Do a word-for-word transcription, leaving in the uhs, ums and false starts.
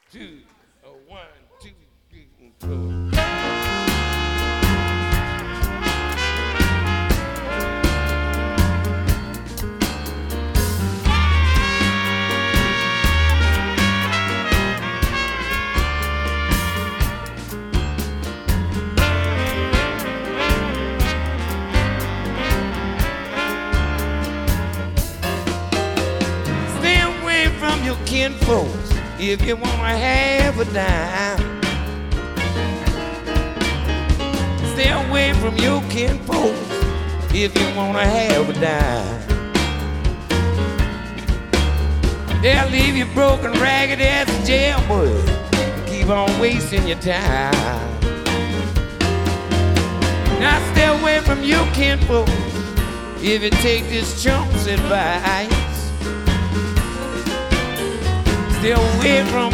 two, a one, two, three, and four. Stay away from your kinfolks if you wanna have a dime. Stay away from your kinfolks if you wanna have a dime. They'll leave you broken, ragged as a jailbird. Keep on wasting your time. Now stay away from your kinfolks if you take this chump's advice. Stay away from